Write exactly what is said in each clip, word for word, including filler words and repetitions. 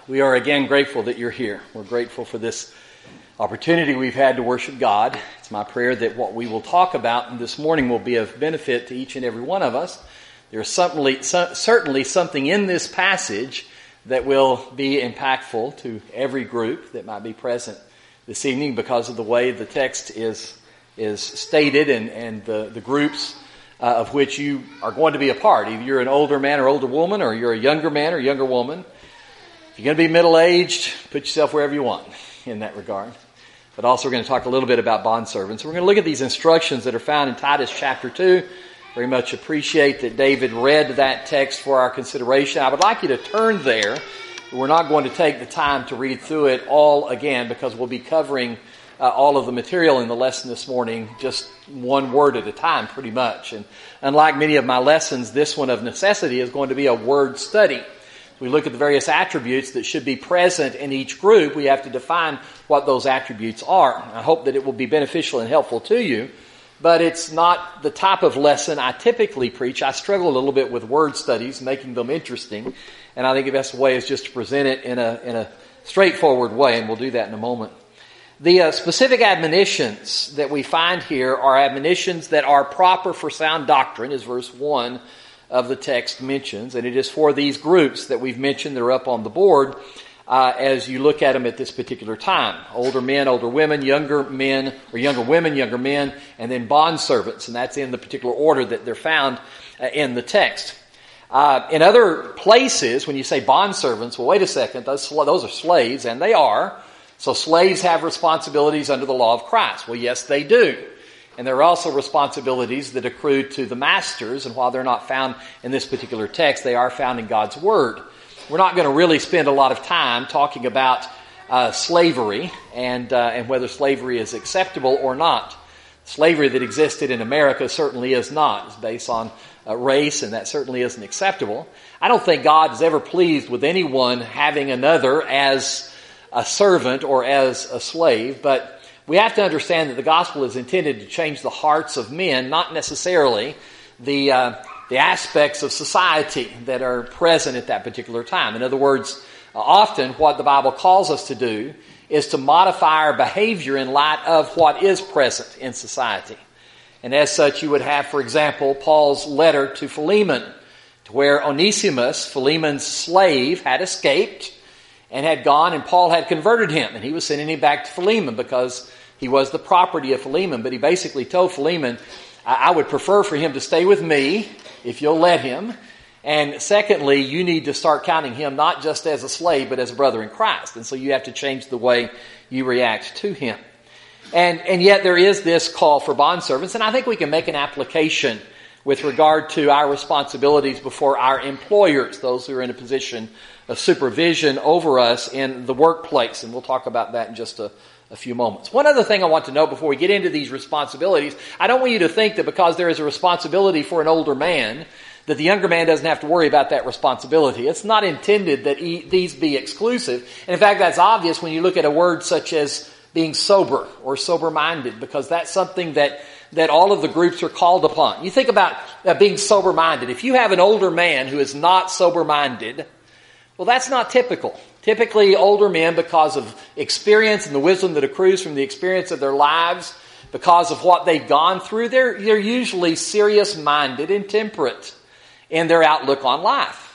We are again grateful that you're here. We're grateful for this opportunity we've had to worship God. It's my prayer that what we will talk about this morning will be of benefit to each and every one of us. There's certainly, certainly something in this passage that will be impactful to every group that might be present this evening because of the way the text is is stated and, and the, the groups uh, of which you are going to be a part. Either you're an older man or older woman, or you're a younger man or younger woman. If you're going to be middle-aged, put yourself wherever you want in that regard. But also we're going to talk a little bit about bondservants. We're going to look at these instructions that are found in Titus chapter two. Very much appreciate that David read that text for our consideration. I would like you to turn there. We're not going to take the time to read through it all again because we'll be covering uh, all of the material in the lesson this morning just one word at a time pretty much. And unlike many of my lessons, this one of necessity is going to be a word study. We look at the various attributes that should be present in each group. We have to define what those attributes are. I hope that it will be beneficial and helpful to you, but it's not the type of lesson I typically preach. I struggle a little bit with word studies, making them interesting, and I think the best way is just to present it in a in a straightforward way, and we'll do that in a moment. The uh, specific admonitions that we find here are admonitions that are proper for sound doctrine, as verse one of the text mentions, and it is for these groups that we've mentioned that are up on the board uh, as you look at them at this particular time. Older men, older women, younger men, or younger women, younger men, and then bondservants, and that's in the particular order that they're found uh, in the text. Uh, in other places, when you say bondservants, well, wait a second, those, those are slaves, and they are. So slaves have responsibilities under the law of Christ. Well, yes, they do. And there are also responsibilities that accrue to the masters, and while they're not found in this particular text, they are found in God's Word. We're not going to really spend a lot of time talking about uh, slavery and, uh, and whether slavery is acceptable or not. Slavery that existed in America certainly is not. It's based on uh, race, and that certainly isn't acceptable. I don't think God is ever pleased with anyone having another as a servant or as a slave, but we have to understand that the gospel is intended to change the hearts of men, not necessarily the uh, the aspects of society that are present at that particular time. In other words, uh, often what the Bible calls us to do is to modify our behavior in light of what is present in society. And as such, you would have, for example, Paul's letter to Philemon, to where Onesimus, Philemon's slave, had escaped and had gone, and Paul had converted him, and he was sending him back to Philemon because he was the property of Philemon. But he basically told Philemon, I would prefer for him to stay with me if you'll let him. And secondly, you need to start counting him not just as a slave, but as a brother in Christ. And so you have to change the way you react to him. And, and yet there is this call for bondservants, and I think we can make an application with regard to our responsibilities before our employers, those who are in a position of supervision over us in the workplace. And we'll talk about that in just a, a few moments. One other thing I want to know before we get into these responsibilities, I don't want you to think that because there is a responsibility for an older man, that the younger man doesn't have to worry about that responsibility. It's not intended that he, these be exclusive. And in fact, that's obvious when you look at a word such as being sober or sober-minded, because that's something that that all of the groups are called upon. You think about uh, being sober-minded. If you have an older man who is not sober-minded, well, that's not typical. Typically, older men, because of experience and the wisdom that accrues from the experience of their lives, because of what they've gone through, they're, they're usually serious-minded and temperate in their outlook on life.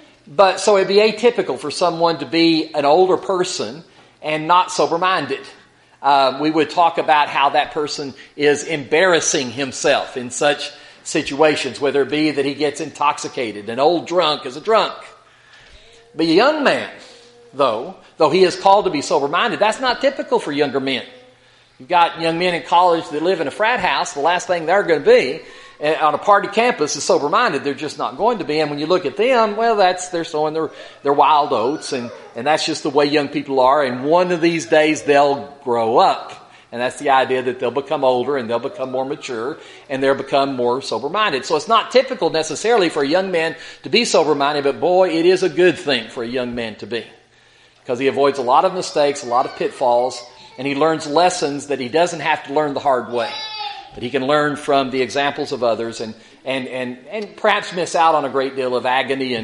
But so it'd be atypical for someone to be an older person and not sober-minded. Uh, we would talk about how that person is embarrassing himself in such situations, whether it be that he gets intoxicated. An old drunk is a drunk. But a young man, though, though he is called to be sober-minded, that's not typical for younger men. You've got young men in college that live in a frat house. The last thing they're going to be on a party campus is sober-minded. They're just not going to be. And when you look at them, well, that's they're sowing their, their wild oats, and, and that's just the way young people are. And one of these days they'll grow up. And that's the idea that they'll become older and they'll become more mature and they'll become more sober-minded. So it's not typical necessarily for a young man to be sober-minded, but boy, it is a good thing for a young man to be. Because he avoids a lot of mistakes, a lot of pitfalls, and he learns lessons that he doesn't have to learn the hard way. But he can learn from the examples of others and, and, and, and perhaps miss out on a great deal of agony and,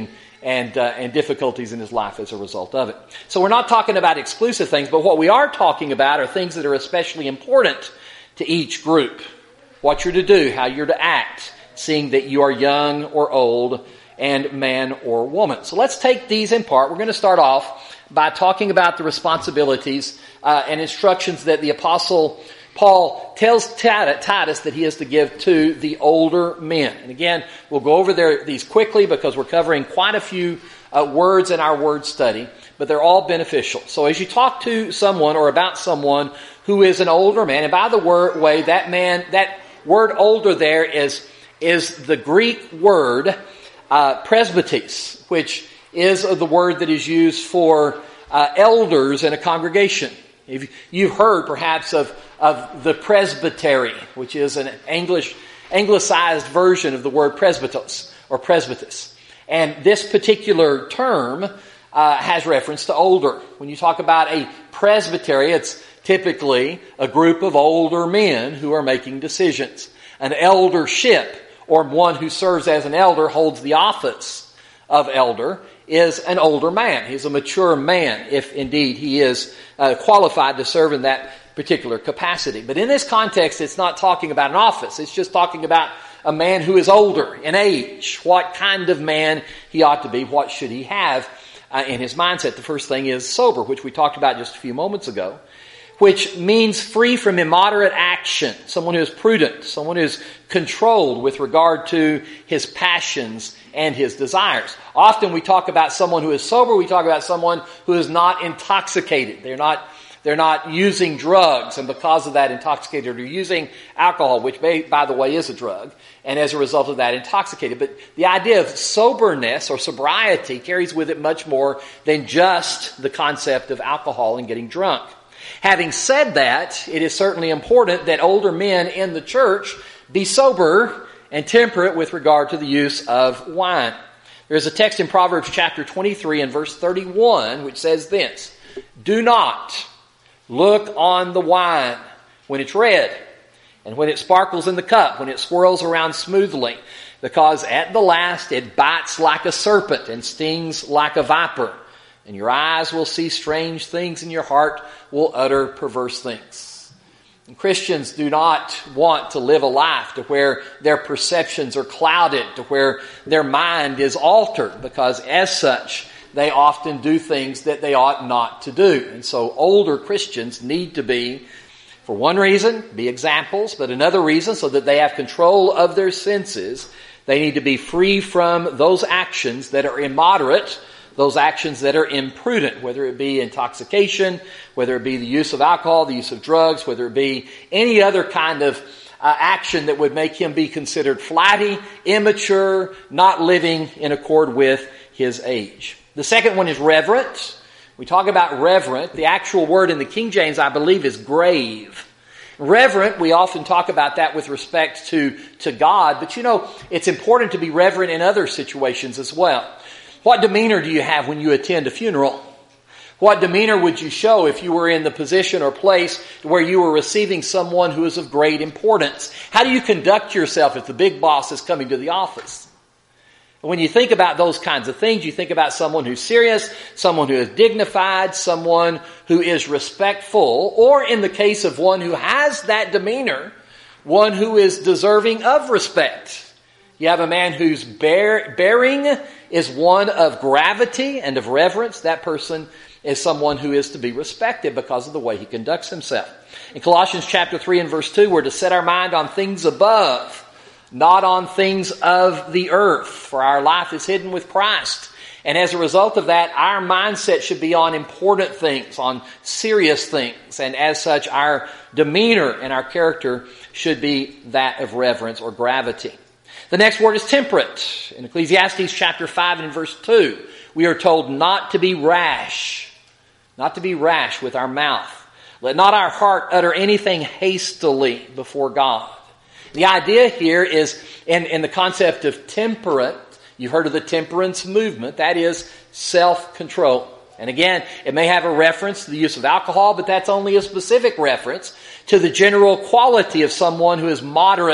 and, uh, and difficulties in his life as a result of it. So we're not talking about exclusive things, but what we are talking about are things that are especially important to each group. What you're to do, how you're to act, seeing that you are young or old, and man or woman. So let's take these in part. We're going to start off by talking about the responsibilities uh, and instructions that the Apostle Paul tells Titus that he is to give to the older men. And again, we'll go over there these quickly because we're covering quite a few uh, words in our word study, but they're all beneficial. So as you talk to someone or about someone who is an older man, and by the word, way, that man, that word older there is, is the Greek word uh, presbytes, which is the word that is used for uh, elders in a congregation. If you've heard perhaps of, of the presbytery, which is an English, anglicized version of the word presbytos or presbytus. And this particular term uh, has reference to older. When you talk about a presbytery, it's typically a group of older men who are making decisions. An eldership, or one who serves as an elder, holds the office of elder, is an older man. He's a mature man, if indeed he is uh, qualified to serve in that particular capacity. But in this context, it's not talking about an office. It's just talking about a man who is older in age. What kind of man he ought to be. What should he have uh, in his mindset. The first thing is sober, which we talked about just a few moments ago, which means free from immoderate action. Someone who is prudent. Someone who is controlled with regard to his passions and his desires. Often we talk about someone who is sober. We talk about someone who is not intoxicated. They're not, they're not using drugs, and because of that intoxicated, or using alcohol, which may, by the way is a drug, and as a result of that intoxicated. But the idea of soberness or sobriety carries with it much more than just the concept of alcohol and getting drunk. Having said that, it is certainly important that older men in the church be sober and temperate with regard to the use of wine. There's a text in Proverbs chapter twenty-three and verse thirty-one which says this: "Do not look on the wine when it's red, and when it sparkles in the cup, when it swirls around smoothly, because at the last it bites like a serpent and stings like a viper. And your eyes will see strange things, and your heart will utter perverse things." And Christians do not want to live a life to where their perceptions are clouded, to where their mind is altered, because as such, they often do things that they ought not to do. And so older Christians need to be, for one reason, be examples, but another reason, so that they have control of their senses, they need to be free from those actions that are immoderate, those actions that are imprudent, whether it be intoxication, whether it be the use of alcohol, the use of drugs, whether it be any other kind of uh, action that would make him be considered flighty, immature, not living in accord with his age. The second one is reverent. We talk about reverent. The actual word in the King James, I believe, is grave. Reverent, we often talk about that with respect to, to God, but you know, it's important to be reverent in other situations as well. What demeanor do you have when you attend a funeral? What demeanor would you show if you were in the position or place where you were receiving someone who is of great importance? How do you conduct yourself if the big boss is coming to the office? When you think about those kinds of things, you think about someone who's serious, someone who is dignified, someone who is respectful, or in the case of one who has that demeanor, one who is deserving of respect. You have a man whose bear, bearing is one of gravity and of reverence. That person is someone who is to be respected because of the way he conducts himself. In Colossians chapter three and verse two, we're to set our mind on things above, not on things of the earth, for our life is hidden with Christ. And as a result of that, our mindset should be on important things, on serious things. And as such, our demeanor and our character should be that of reverence or gravity. The next word is temperate. In Ecclesiastes chapter five and verse two, we are told not to be rash. Not to be rash with our mouth. Let not our heart utter anything hastily before God. The idea here is in, in the concept of temperate. You've heard of the temperance movement. That is self-control. And again, it may have a reference to the use of alcohol, but that's only a specific reference to the general quality of someone who is moderate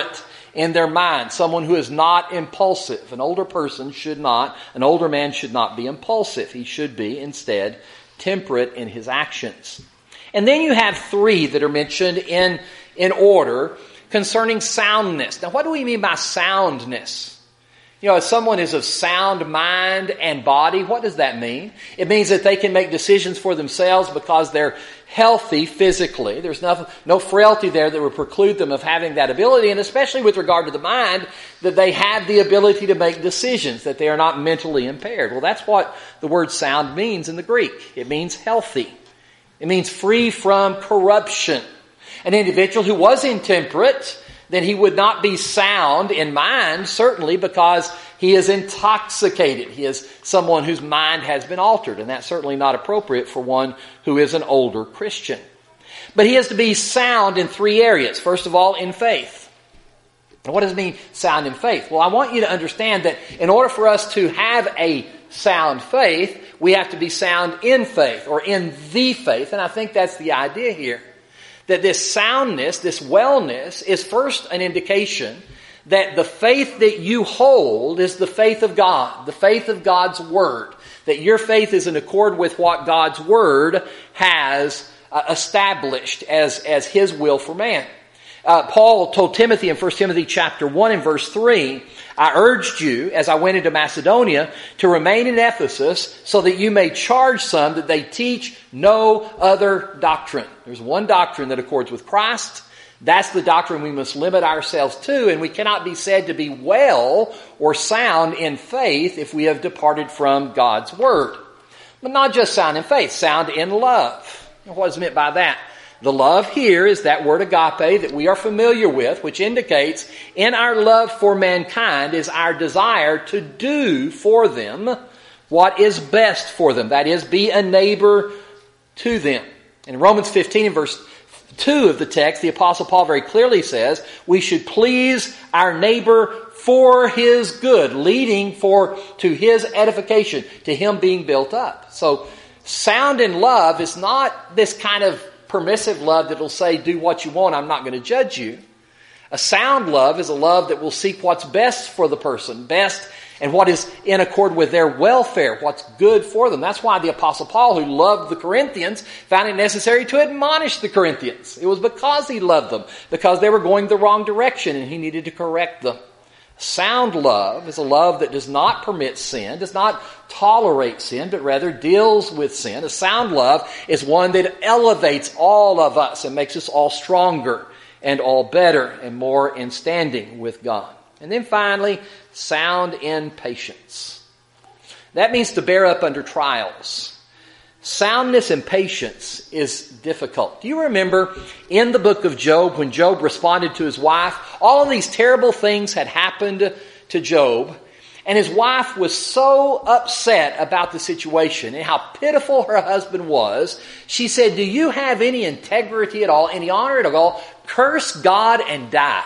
in their mind, someone who is not impulsive. An older person should not, an older man should not be impulsive. He should be, instead, temperate in his actions. And then you have three that are mentioned in, in order concerning soundness. Now, what do we mean by soundness? You know, if someone is of sound mind and body, what does that mean? It means that they can make decisions for themselves because they're healthy physically. There's no, no frailty there that would preclude them of having that ability, and especially with regard to the mind, that they have the ability to make decisions, that they are not mentally impaired. Well, that's what the word sound means in the Greek. It means healthy. It means free from corruption. An individual who was intemperate, then he would not be sound in mind, certainly, because he is intoxicated. He is someone whose mind has been altered, and that's certainly not appropriate for one who is an older Christian. But he is to be sound in three areas. First of all, in faith. Now, what does it mean, sound in faith? Well, I want you to understand that in order for us to have a sound faith, we have to be sound in faith, or in the faith, and I think that's the idea here. That this soundness, this wellness, is first an indication that the faith that you hold is the faith of God, the faith of God's Word. That your faith is in accord with what God's Word has uh, established as, as His will for man. Uh, Paul told Timothy in First Timothy chapter one and verse three, I urged you, as I went into Macedonia, to remain in Ephesus so that you may charge some that they teach no other doctrine. There's one doctrine that accords with Christ. That's the doctrine we must limit ourselves to, and we cannot be said to be well or sound in faith if we have departed from God's Word. But not just sound in faith, sound in love. What is meant by that? The love here is that word agape that we are familiar with, which indicates in our love for mankind is our desire to do for them what is best for them. That is, be a neighbor to them. In Romans fifteen and verse two of the text, the Apostle Paul very clearly says we should please our neighbor for his good, leading for to his edification, to him being built up. So sound in love is not this kind of permissive love that will say, do what you want, I'm not going to judge you. A sound love is a love that will seek what's best for the person, best and what is in accord with their welfare, what's good for them. That's why the Apostle Paul, who loved the Corinthians, found it necessary to admonish the Corinthians. It was because he loved them, because they were going the wrong direction and he needed to correct them. Sound love is a love that does not permit sin, does not tolerate sin, but rather deals with sin. A sound love is one that elevates all of us and makes us all stronger and all better and more in standing with God. And then finally, sound in patience. That means to bear up under trials. Soundness and patience is difficult. Do you remember in the book of Job when Job responded to his wife? All of these terrible things had happened to Job, and his wife was so upset about the situation and how pitiful her husband was. She said, do you have any integrity at all, any honor at all? Curse God and die.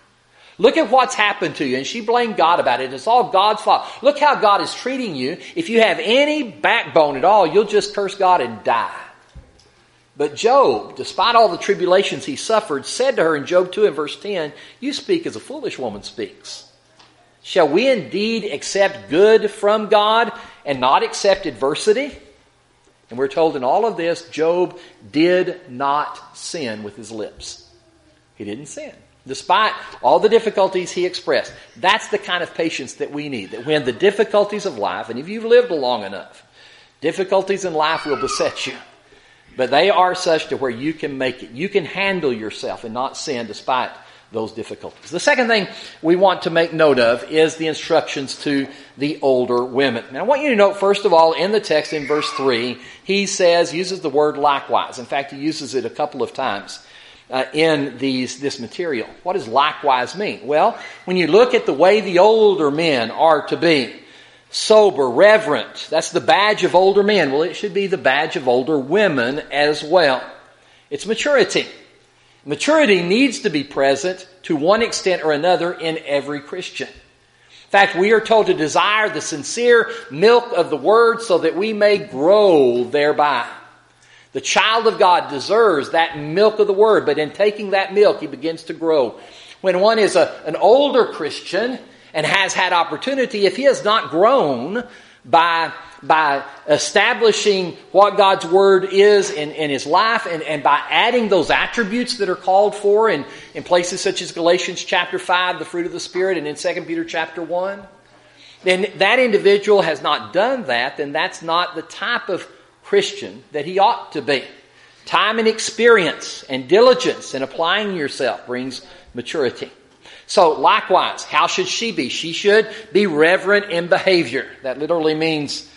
Look at what's happened to you. And she blamed God about it. It's all God's fault. Look how God is treating you. If you have any backbone at all, you'll just curse God and die. But Job, despite all the tribulations he suffered, said to her in Job two and verse ten, you speak as a foolish woman speaks. Shall we indeed accept good from God and not accept adversity? And we're told in all of this, Job did not sin with his lips. He didn't sin. Despite all the difficulties he expressed. That's the kind of patience that we need. That when the difficulties of life, and if you've lived long enough, difficulties in life will beset you. But they are such to where you can make it. You can handle yourself and not sin despite those difficulties. The second thing we want to make note of is the instructions to the older women. And I want you to note, first of all, in the text in verse three, he says, uses the word likewise. In fact, he uses it a couple of times. Uh, in these this material. What does likewise mean? Well, when you look at the way the older men are to be, sober, reverent, that's the badge of older men. Well, it should be the badge of older women as well. It's maturity. Maturity needs to be present to one extent or another in every Christian. In fact, we are told to desire the sincere milk of the Word so that we may grow thereby. The child of God deserves that milk of the Word, but in taking that milk, he begins to grow. When one is a, an older Christian and has had opportunity, if he has not grown by, by establishing what God's Word is in, in his life and, and by adding those attributes that are called for in, in places such as Galatians chapter five, the fruit of the Spirit, and in Second Peter chapter one, then that individual has not done that, then that's not the type of Christian that he ought to be. Time and experience and diligence in applying yourself brings maturity. So likewise, how should she be? She should be reverent in behavior. That literally means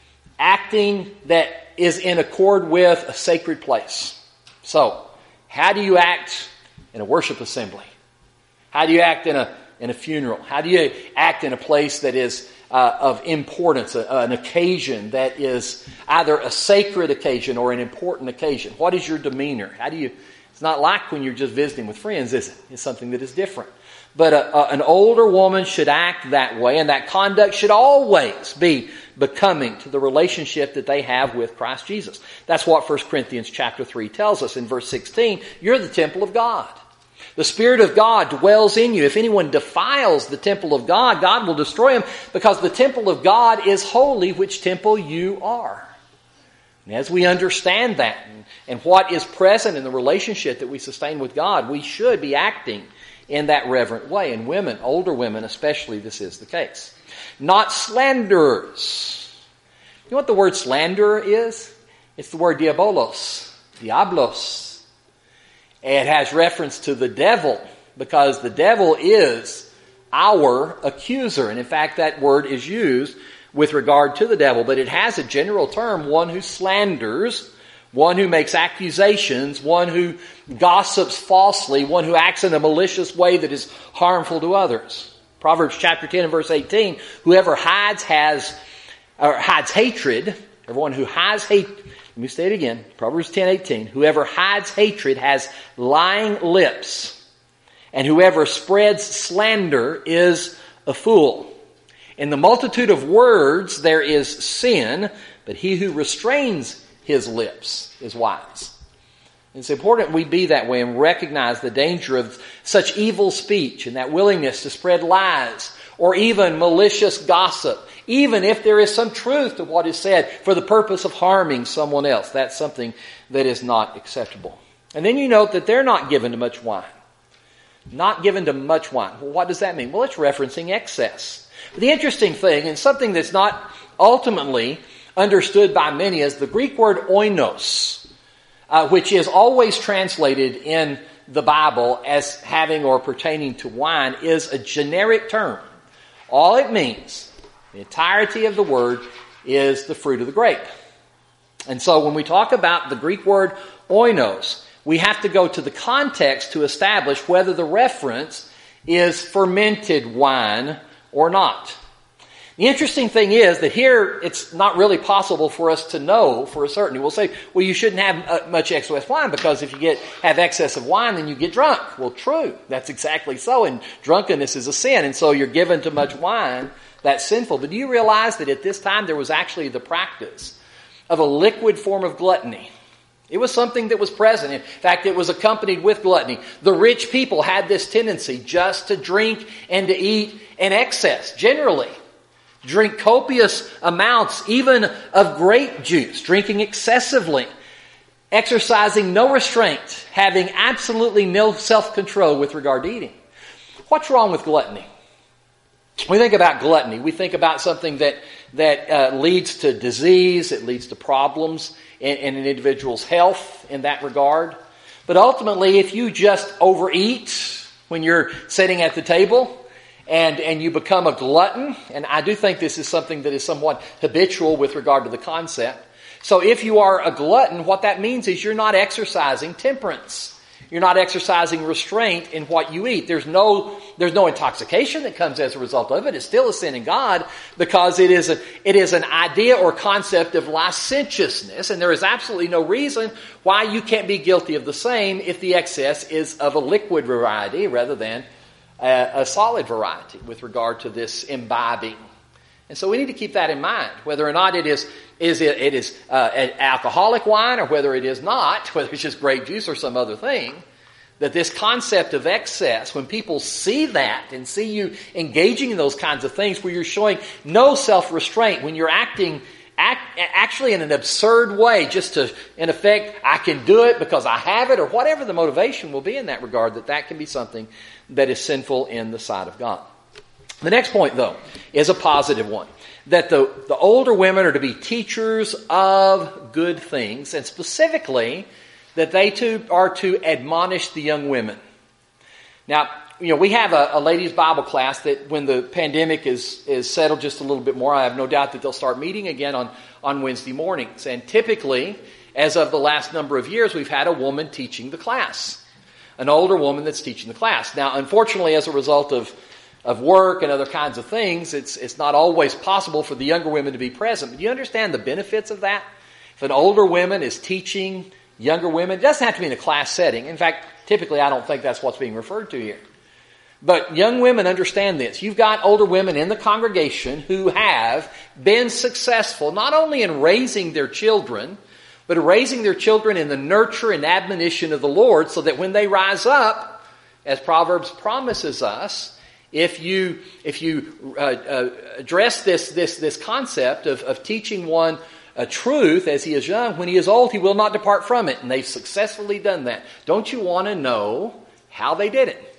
acting that is in accord with a sacred place. So, how do you act in a worship assembly? How do you act in a in a funeral? How do you act in a place that is uh, of importance, a, an occasion that is either a sacred occasion or an important occasion? What is your demeanor? How do you? It's not like when you're just visiting with friends, is it? It's something that is different. But a, a, an older woman should act that way, and that conduct should always be becoming to the relationship that they have with Christ Jesus. That's what First Corinthians chapter three tells us in verse sixteen. You're the temple of God. The Spirit of God dwells in you. If anyone defiles the temple of God, God will destroy him, because the temple of God is holy, which temple you are. And as we understand that and, and what is present in the relationship that we sustain with God, we should be acting in that reverent way. And women, older women especially, this is the case. Not slanderers. You know what the word slanderer is? It's the word diabolos, diablos. It has reference to the devil, because the devil is our accuser. And in fact, that word is used with regard to the devil, but it has a general term, one who slanders, one who makes accusations, one who gossips falsely, one who acts in a malicious way that is harmful to others. Proverbs chapter ten and verse eighteen, whoever hides has, or hides hatred, everyone who hides hate, let me say it again, Proverbs ten eighteen, whoever hides hatred has lying lips, and whoever spreads slander is a fool. In the multitude of words there is sin, but he who restrains his lips is wise. It's important we be that way and recognize the danger of such evil speech and that willingness to spread lies or even malicious gossip, even if there is some truth to what is said for the purpose of harming someone else. That's something that is not acceptable. And then you note that they're not given to much wine. Not given to much wine. Well, what does that mean? Well, it's referencing excess. But the interesting thing, and something that's not ultimately understood by many, is the Greek word oinos, uh, which is always translated in the Bible as having or pertaining to wine, is a generic term. All it means, the entirety of the word, is the fruit of the grape. And so when we talk about the Greek word oinos, we have to go to the context to establish whether the reference is fermented wine or not. The interesting thing is that here it's not really possible for us to know for a certainty. We'll say, well, you shouldn't have much excess wine, because if you get have excess of wine, then you get drunk. Well, true. That's exactly so. And drunkenness is a sin. And so you're given to much wine, that's sinful. But do you realize that at this time there was actually the practice of a liquid form of gluttony? It was something that was present. In fact, it was accompanied with gluttony. The rich people had this tendency just to drink and to eat in excess, generally. Drink copious amounts, even of grape juice, drinking excessively, exercising no restraint, having absolutely no self-control with regard to eating. What's wrong with gluttony? When we think about gluttony, we think about something that, that uh, leads to disease, it leads to problems in, in an individual's health in that regard. But ultimately, if you just overeat when you're sitting at the table, And and you become a glutton, and I do think this is something that is somewhat habitual with regard to the concept. So if you are a glutton, what that means is you're not exercising temperance. You're not exercising restraint in what you eat. There's no there's no intoxication that comes as a result of it. It's still a sin in God, because it is a, it is an idea or concept of licentiousness, and there is absolutely no reason why you can't be guilty of the same if the excess is of a liquid variety rather than a, a solid variety with regard to this imbibing. And so we need to keep that in mind, whether or not it is is it, it is uh, an alcoholic wine or whether it is not, whether it's just grape juice or some other thing. that this concept of excess, when people see that and see you engaging in those kinds of things where you're showing no self-restraint, when you're acting act, actually in an absurd way just to, in effect, I can do it because I have it, or whatever the motivation will be in that regard, that that can be something that is sinful in the sight of God. The next point, though, is a positive one. That the, the older women are to be teachers of good things, and specifically that they too are to admonish the young women. Now, you know, we have a, a ladies' Bible class that when the pandemic is, is settled just a little bit more, I have no doubt that they'll start meeting again on, on Wednesday mornings. And typically, as of the last number of years, we've had a woman teaching the class. An older woman that's teaching the class. Now, unfortunately, as a result of, of work and other kinds of things, it's, it's not always possible for the younger women to be present. But do you understand the benefits of that? If an older woman is teaching younger women, it doesn't have to be in a class setting. In fact, typically I don't think that's what's being referred to here. But young women understand this. You've got older women in the congregation who have been successful not only in raising their children, but raising their children in the nurture and admonition of the Lord, so that when they rise up, as Proverbs promises us, if you if you uh, uh, address this this this concept of, of teaching one a truth as he is young, when he is old, he will not depart from it. And they've successfully done that. Don't you want to know how they did it?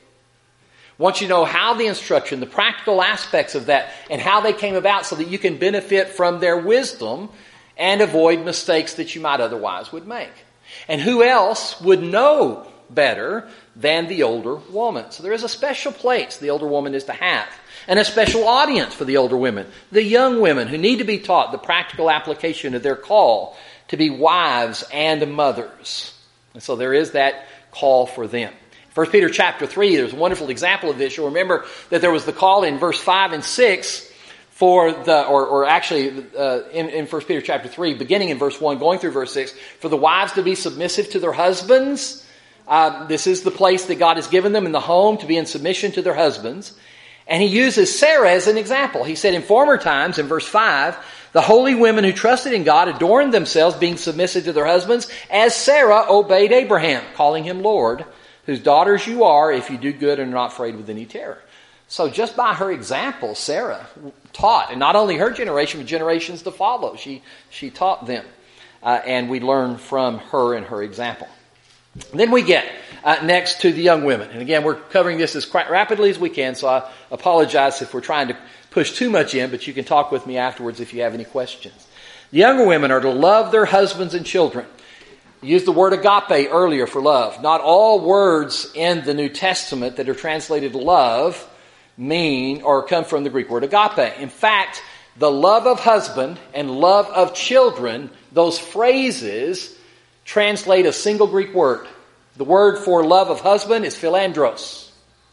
Want you to know how the instruction, the practical aspects of that, and how they came about, so that you can benefit from their wisdom and avoid mistakes that you might otherwise would make. And who else would know better than the older woman? So there is a special place the older woman is to have. And a special audience for the older women, the young women who need to be taught the practical application of their call to be wives and mothers. And so there is that call for them. First Peter chapter three, there's a wonderful example of this. You'll remember that there was the call in verse five and six for the, or, or actually uh, in, in First Peter chapter three, beginning in verse one, going through verse six, for the wives to be submissive to their husbands. Uh, this is the place that God has given them in the home to be in submission to their husbands. And he uses Sarah as an example. He said in former times, in verse five, the holy women who trusted in God adorned themselves, being submissive to their husbands, as Sarah obeyed Abraham, calling him Lord, whose daughters you are if you do good and are not afraid with any terror. So just by her example, Sarah taught, and not only her generation, but generations to follow. She, she taught them. Uh, and we learn from her and her example. And then we get uh, next to the young women. And again, we're covering this as quite rapidly as we can, so I apologize if we're trying to push too much in, but you can talk with me afterwards if you have any questions. The younger women are to love their husbands and children. I used the word agape earlier for love. Not all words in the New Testament that are translated love mean or come from the Greek word agape. In fact, the love of husband and love of children, those phrases translate a single Greek word. The word for love of husband is philandros.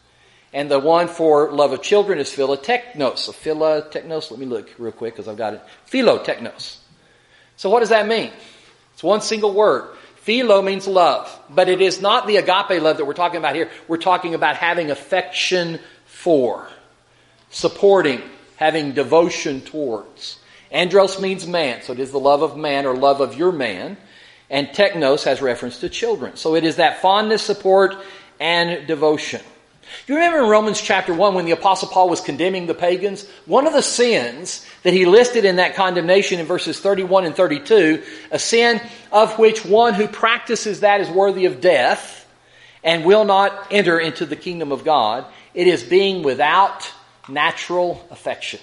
And the one for love of children is philoteknos. So philoteknos, let me look real quick because I've got it. Philoteknos. So what does that mean? It's one single word. Philo means love. But it is not the agape love that we're talking about here. We're talking about having affection for, supporting, having devotion towards. Andros means man. So it is the love of man or love of your man. And teknos has reference to children. So it is that fondness, support, and devotion. You remember in Romans chapter one when the Apostle Paul was condemning the pagans? One of the sins that he listed in that condemnation in verses thirty-one and thirty-two, a sin of which one who practices that is worthy of death and will not enter into the kingdom of God. It is being without natural affection.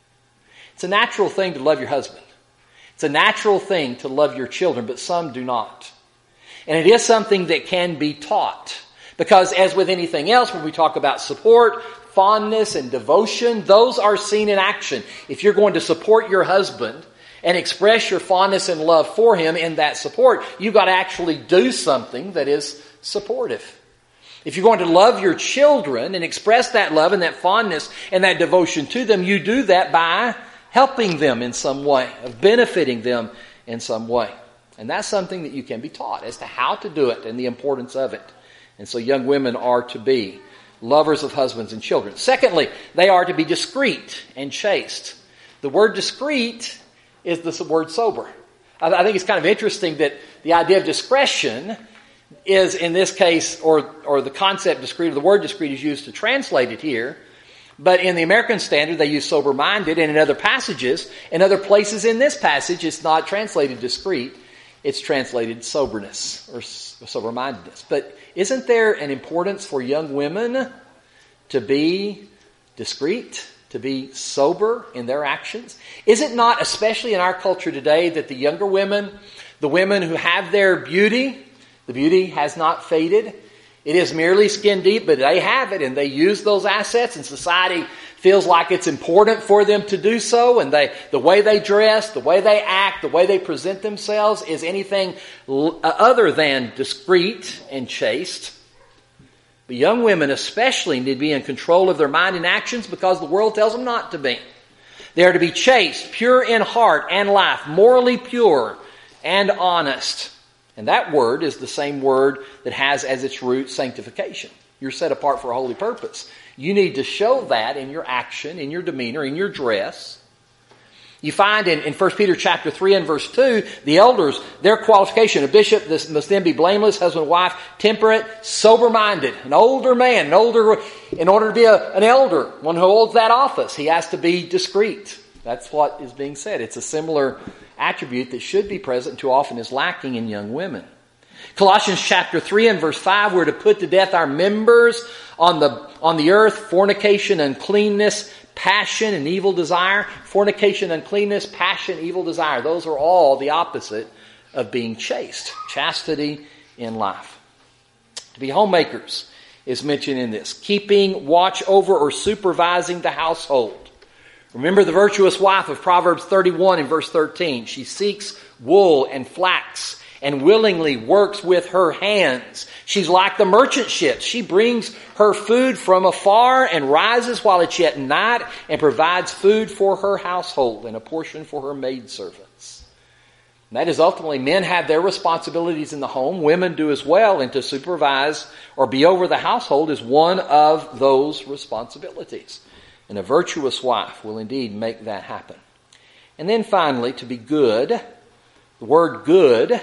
It's a natural thing to love your husband. It's a natural thing to love your children, but some do not. And it is something that can be taught. Because as with anything else, when we talk about support, fondness, and devotion, those are seen in action. If you're going to support your husband and express your fondness and love for him in that support, you've got to actually do something that is supportive. If you're going to love your children and express that love and that fondness and that devotion to them, you do that by helping them in some way, of benefiting them in some way. And that's something that you can be taught as to how to do it and the importance of it. And so young women are to be lovers of husbands and children. Secondly, they are to be discreet and chaste. The word discreet is the word sober. I think it's kind of interesting that the idea of discretion is in this case, or, or the concept discreet, or the word discreet is used to translate it here. But in the American Standard, they use sober-minded, and in other passages, in other places in this passage, it's not translated discreet, it's translated soberness, or sober-mindedness. But isn't there an importance for young women to be discreet, to be sober in their actions? Is it not, especially in our culture today, that the younger women, the women who have their beauty, the beauty has not faded, it is merely skin deep, but they have it and they use those assets, and society feels like it's important for them to do so, and they, the way they dress, the way they act, the way they present themselves is anything other than discreet and chaste. But young women especially need to be in control of their mind and actions because the world tells them not to be. They are to be chaste, pure in heart and life, morally pure and honest. And that word is the same word that has as its root sanctification. You're set apart for a holy purpose. You need to show that in your action, in your demeanor, in your dress. You find in, in First Peter chapter three and verse two, the elders, their qualification, a bishop this must then be blameless, husband, wife, temperate, sober-minded. An older man, an older, in order to be a, an elder, one who holds that office, he has to be discreet. That's what is being said. It's a similar attribute that should be present, too often is lacking in young women. Colossians chapter three and verse five, we're to put to death our members on the, on the earth, fornication, uncleanness, passion, and evil desire. Fornication, uncleanness, passion, evil desire. Those are all the opposite of being chaste. Chastity in life. To be homemakers is mentioned in this. Keeping watch over or supervising the household. Remember the virtuous wife of Proverbs thirty-one and verse thirteen. She seeks wool and flax and willingly works with her hands. She's like the merchant ships. She brings her food from afar and rises while it's yet night and provides food for her household and a portion for her maidservants. And that is ultimately, men have their responsibilities in the home. Women do as well, and to supervise or be over the household is one of those responsibilities. And a virtuous wife will indeed make that happen. And then finally, to be good. The word good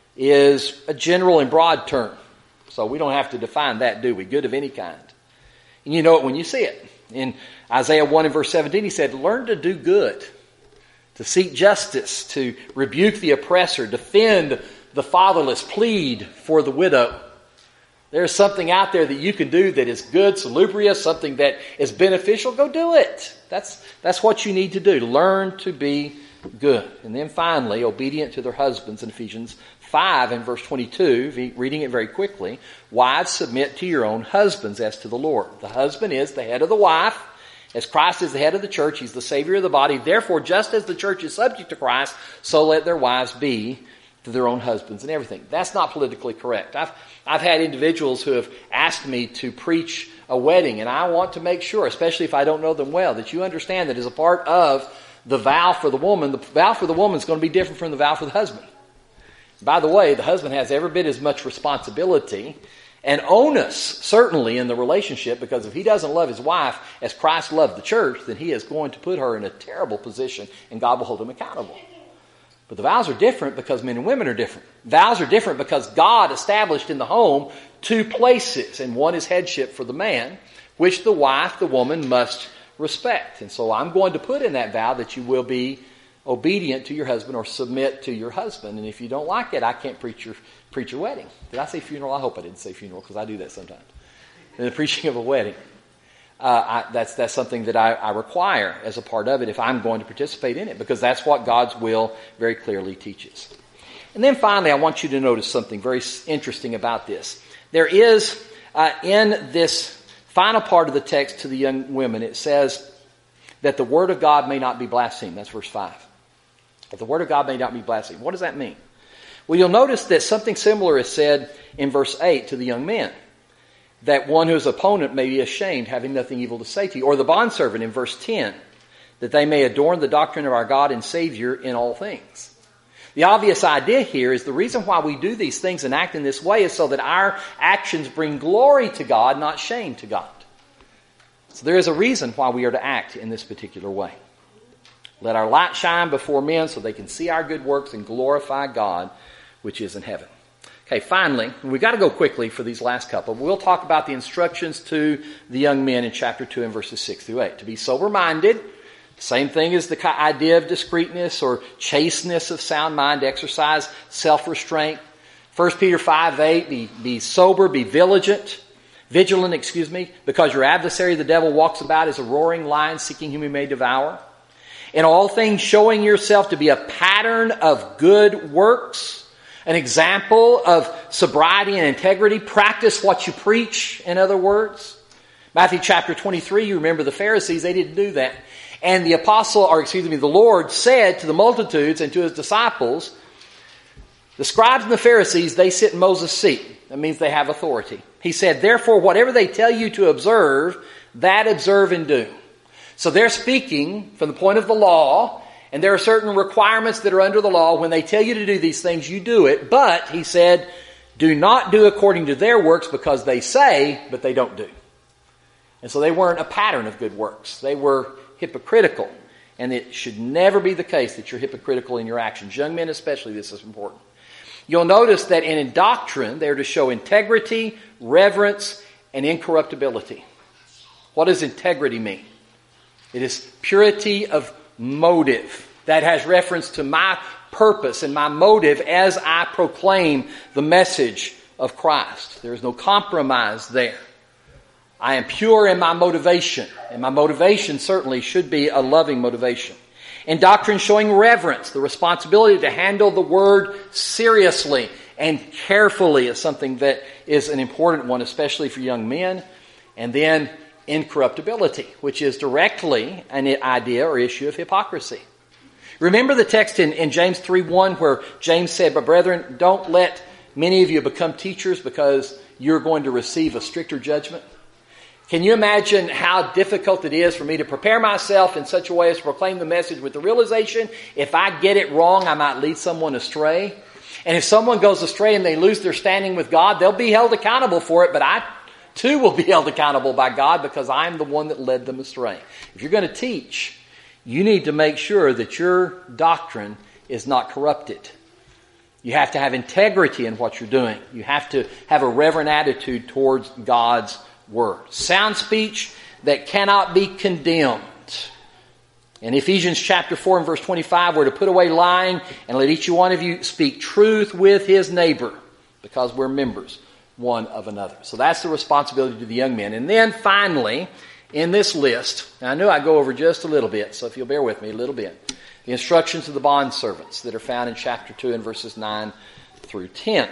is a general and broad term. So we don't have to define that, do we? Good of any kind. And you know it when you see it. In Isaiah one and verse seventeen, he said, learn to do good, to seek justice, to rebuke the oppressor, defend the fatherless, plead for the widow. There's something out there that you can do that is good, salubrious, something that is beneficial. Go do it. That's, that's what you need to do. Learn to be good. And then finally, obedient to their husbands in Ephesians five and verse twenty-two, reading it very quickly. Wives, submit to your own husbands as to the Lord. The husband is the head of the wife. As Christ is the head of the church, he's the Savior of the body. Therefore, just as the church is subject to Christ, so let their wives be to their own husbands and everything. That's not politically correct. I've I've had individuals who have asked me to preach a wedding, and I want to make sure, especially if I don't know them well, that you understand that as a part of the vow for the woman, the vow for the woman is going to be different from the vow for the husband. By the way, the husband has every bit as much responsibility and onus, certainly, in the relationship, because if he doesn't love his wife as Christ loved the church, then he is going to put her in a terrible position, and God will hold him accountable. But the vows are different because men and women are different. Vows are different because God established in the home two places, and one is headship for the man, which the wife, the woman, must respect. And so I'm going to put in that vow that you will be obedient to your husband or submit to your husband. And if you don't like it, I can't preach your preach your wedding. Did I say funeral? I hope I didn't say funeral, because I do that sometimes. In the preaching of a wedding. Uh, I, that's that's something that I, I require as a part of it if I'm going to participate in it, because that's what God's will very clearly teaches. And then finally, I want you to notice something very interesting about this. There is, uh, in this final part of the text to the young women, it says that the word of God may not be blasphemed. That's verse five. That the word of God may not be blasphemed. What does that mean? Well, you'll notice that something similar is said in verse eight to the young men. That one whose opponent may be ashamed, having nothing evil to say to you. Or the bondservant in verse ten, that they may adorn the doctrine of our God and Savior in all things. The obvious idea here is the reason why we do these things and act in this way is so that our actions bring glory to God, not shame to God. So there is a reason why we are to act in this particular way. Let our light shine before men so they can see our good works and glorify God, which is in heaven. Okay, finally, we've got to go quickly for these last couple. We'll talk about the instructions to the young men in chapter two and verses six through eight. To be sober-minded, same thing as the idea of discreetness or chasteness of sound mind, exercise self-restraint. First Peter five eight, be, be sober, be vigilant, vigilant, excuse me, because your adversary, the devil, walks about as a roaring lion seeking whom he may devour. In all things, showing yourself to be a pattern of good works, an example of sobriety and integrity. Practice what you preach, in other words. Matthew chapter twenty-three, you remember the Pharisees, they didn't do that. And the apostle, or excuse me, the Lord said to the multitudes and to his disciples, the scribes and the Pharisees, they sit in Moses' seat. That means they have authority. He said, therefore, whatever they tell you to observe, that observe and do. So they're speaking from the point of the law, and there are certain requirements that are under the law. When they tell you to do these things, you do it. But, he said, do not do according to their works because they say, but they don't do. And so they weren't a pattern of good works. They were hypocritical. And it should never be the case that you're hypocritical in your actions. Young men especially, this is important. You'll notice that in doctrine, they're to show integrity, reverence, and incorruptibility. What does integrity mean? It is purity of motive. That has reference to my purpose and my motive as I proclaim the message of Christ. There is no compromise there. I am pure in my motivation, and my motivation certainly should be a loving motivation. In doctrine, showing reverence, the responsibility to handle the word seriously and carefully is something that is an important one, especially for young men. And then incorruptibility, which is directly an idea or issue of hypocrisy. Remember the text in, in James three one where James said, but brethren, don't let many of you become teachers because you're going to receive a stricter judgment. Can you imagine how difficult it is for me to prepare myself in such a way as to proclaim the message with the realization if I get it wrong, I might lead someone astray? And if someone goes astray and they lose their standing with God, they'll be held accountable for it, but I too will be held accountable by God because I'm the one that led them astray. If you're going to teach, you need to make sure that your doctrine is not corrupted. You have to have integrity in what you're doing. You have to have a reverent attitude towards God's word. Sound speech that cannot be condemned. In Ephesians chapter four and verse twenty-five, we're to put away lying and let each one of you speak truth with his neighbor because we're members one of another. So that's the responsibility to the young men. And then finally, in this list, and I knew I'd go over just a little bit, so if you'll bear with me a little bit, the instructions of the bondservants that are found in chapter two and verses nine through ten.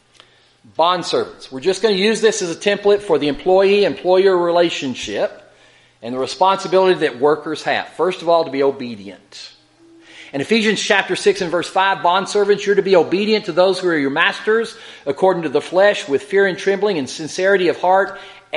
Bondservants. We're just going to use this as a template for the employee-employer relationship and the responsibility that workers have. First of all, to be obedient. In Ephesians chapter six and verse five, bondservants, you're to be obedient to those who are your masters, according to the flesh, with fear and trembling and sincerity of heart,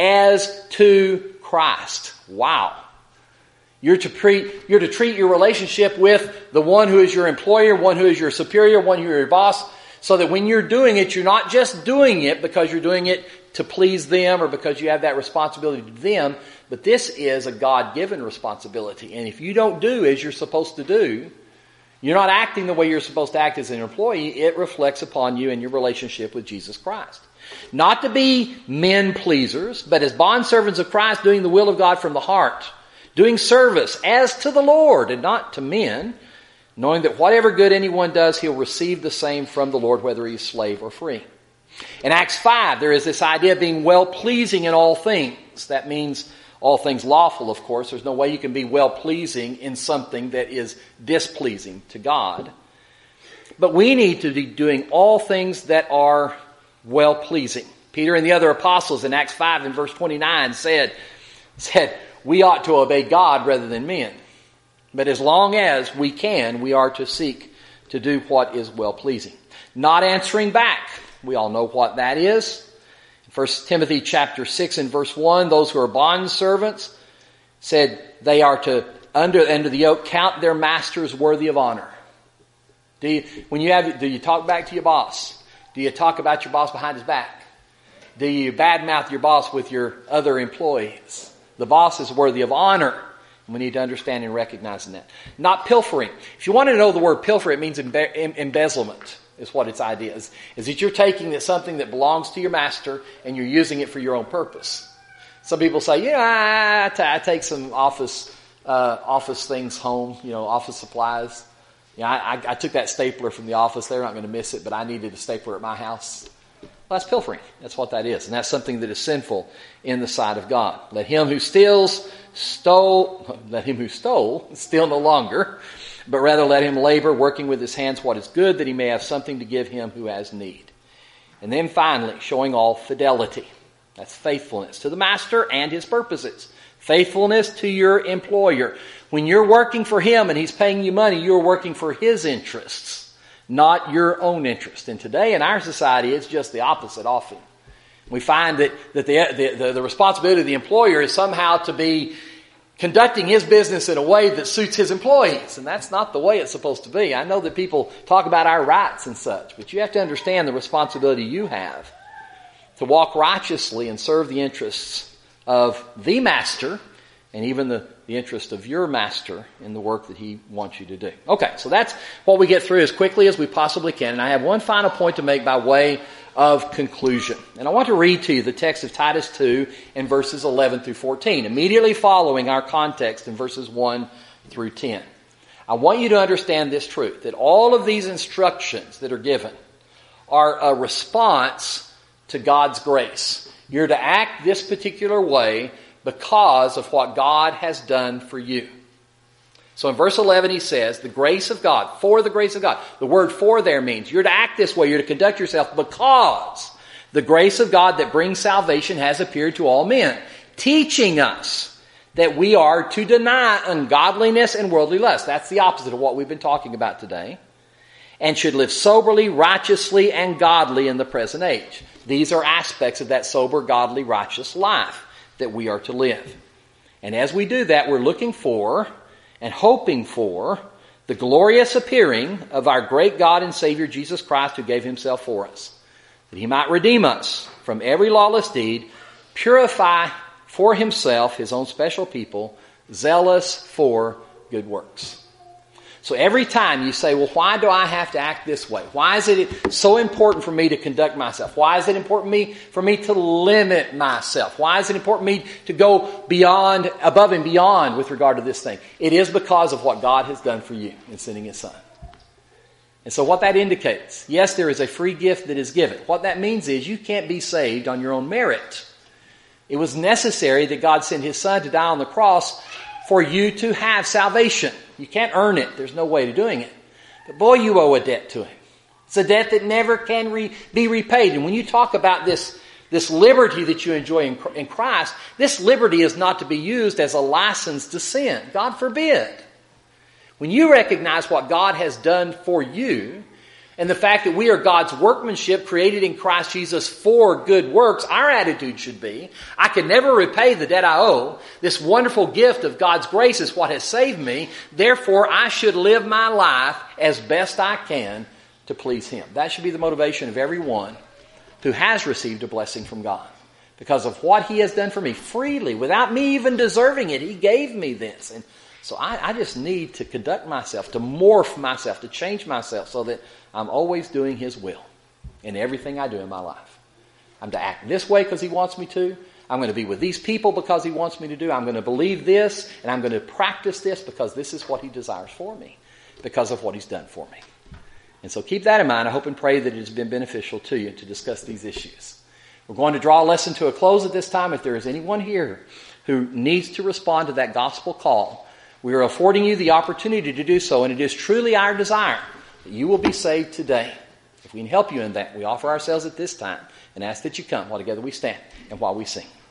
as to Christ. Wow. You're to, pre- you're to treat your relationship with the one who is your employer, one who is your superior, one who is your boss, so that when you're doing it, you're not just doing it because you're doing it to please them or because you have that responsibility to them, but this is a God-given responsibility. And if you don't do as you're supposed to do, you're not acting the way you're supposed to act as an employee, it reflects upon you and your relationship with Jesus Christ. Not to be men pleasers, but as bondservants of Christ, doing the will of God from the heart, doing service as to the Lord and not to men, knowing that whatever good anyone does, he'll receive the same from the Lord, whether he's slave or free. In Acts five, there is this idea of being well-pleasing in all things. That means all things lawful, of course. There's no way you can be well-pleasing in something that is displeasing to God. But we need to be doing all things that are well-pleasing. Peter and the other apostles in Acts five and verse twenty-nine said, said, we ought to obey God rather than men. But as long as we can, we are to seek to do what is well-pleasing. Not answering back. We all know what that is. First Timothy chapter six and verse one, those who are bondservants said they are to, under, under the yoke, count their masters worthy of honor. Do you, when you have, do you talk back to your boss? Do you talk about your boss behind his back? Do you badmouth your boss with your other employees? The boss is worthy of honor. We need to understand and recognize that. Not pilfering. If you want to know the word pilfer, it means embe- embezzlement. is what its idea is. Is that you're taking that something that belongs to your master and you're using it for your own purpose. Some people say, yeah, I, t- I take some office uh, office things home, you know, office supplies. Yeah, I, I, I took that stapler from the office. They're not going to miss it, but I needed a stapler at my house. Well, that's pilfering. That's what that is. And that's something that is sinful in the sight of God. Let him who steals, stole, let him who stole, steal no longer, but rather let him labor, working with his hands what is good, that he may have something to give him who has need. And then finally, showing all fidelity. That's faithfulness to the master and his purposes. Faithfulness to your employer. When you're working for him and he's paying you money, you're working for his interests, not your own interest. And today in our society, it's just the opposite often. We find that, that the, the, the responsibility of the employer is somehow to be conducting his business in a way that suits his employees. And that's not the way it's supposed to be. I know that people talk about our rights and such, but you have to understand the responsibility you have to walk righteously and serve the interests of the master and even the, the interest of your master in the work that he wants you to do. Okay, so that's what we get through as quickly as we possibly can. And I have one final point to make by way of conclusion. And I want to read to you the text of Titus two in verses eleven through fourteen, immediately following our context in verses one through ten. I want you to understand this truth, that all of these instructions that are given are a response to God's grace. You're to act this particular way because of what God has done for you. So in verse eleven he says, the grace of God, for the grace of God. The word for there means you're to act this way, you're to conduct yourself because the grace of God that brings salvation has appeared to all men, teaching us that we are to deny ungodliness and worldly lust. That's the opposite of what we've been talking about today. And should live soberly, righteously, and godly in the present age. These are aspects of that sober, godly, righteous life that we are to live. And as we do that, we're looking for and hoping for the glorious appearing of our great God and Savior Jesus Christ, who gave himself for us, that he might redeem us from every lawless deed, purify for himself his own special people, zealous for good works. So every time you say, well, why do I have to act this way? Why is it so important for me to conduct myself? Why is it important me, for me to limit myself? Why is it important for me to go beyond, above and beyond with regard to this thing? It is because of what God has done for you in sending his Son. And so what that indicates, yes, there is a free gift that is given. What that means is you can't be saved on your own merit. It was necessary that God sent his Son to die on the cross for you to have salvation. You can't earn it. There's no way to doing it. But boy, you owe a debt to him. It's a debt that never can re- be repaid. And when you talk about this, this liberty that you enjoy in, in Christ, this liberty is not to be used as a license to sin. God forbid. When you recognize what God has done for you, and the fact that we are God's workmanship created in Christ Jesus for good works, our attitude should be, I can never repay the debt I owe. This wonderful gift of God's grace is what has saved me. Therefore, I should live my life as best I can to please him. That should be the motivation of everyone who has received a blessing from God. Because of what he has done for me freely, without me even deserving it. He gave me this. And so I, I just need to conduct myself, to morph myself, to change myself so that I'm always doing his will in everything I do in my life. I'm to act this way because he wants me to. I'm going to be with these people because he wants me to do. I'm going to believe this, and I'm going to practice this because this is what he desires for me, because of what he's done for me. And so keep that in mind. I hope and pray that it has been beneficial to you to discuss these issues. We're going to draw a lesson to a close at this time. If there is anyone here who needs to respond to that gospel call, we are affording you the opportunity to do so, and it is truly our desire that you will be saved today. If we can help you in that, we offer ourselves at this time and ask that you come while together we stand and while we sing.